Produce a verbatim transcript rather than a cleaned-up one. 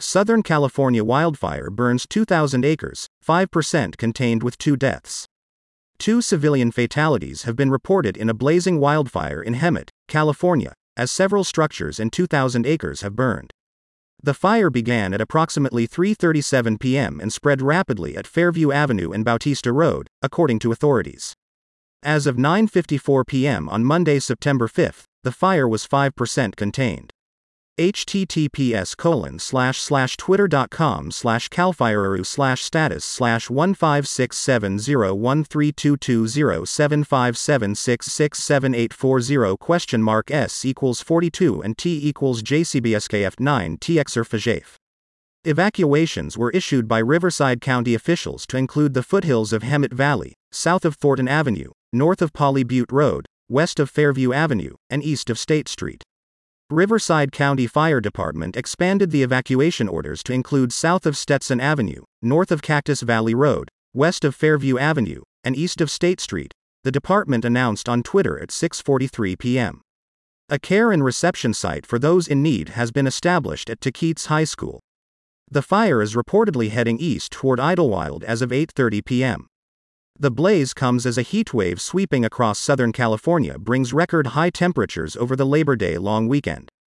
Southern California wildfire burns two thousand acres, five percent contained with two deaths. Two civilian fatalities have been reported in a blazing wildfire in Hemet, California, as several structures and two thousand acres have burned. The fire began at approximately three thirty-seven p m and spread rapidly at Fairview Avenue and Bautista Road, according to authorities. As of nine fifty-four p m on Monday, September fifth, the fire was five percent contained. https colon slash slash twitter.com slash calfireru slash status slash one five six seven zero one three two two zero seven five seven six six seven eight four zero question mark s equals forty-two and t equals jcbskf nine txer fajaf. Evacuations were issued by Riverside County officials to include the foothills of Hemet Valley, south of Thornton Avenue, north of Poly Butte Road, west of Fairview Avenue, and east of State Street. Riverside County Fire Department expanded the evacuation orders to include south of Stetson Avenue, north of Cactus Valley Road, west of Fairview Avenue, and east of State Street, the department announced on Twitter at six forty-three p m A care and reception site for those in need has been established at Taquetes High School. The fire is reportedly heading east toward Idlewild as of eight thirty p m The blaze comes as a heat wave sweeping across Southern California brings record high temperatures over the Labor Day long weekend.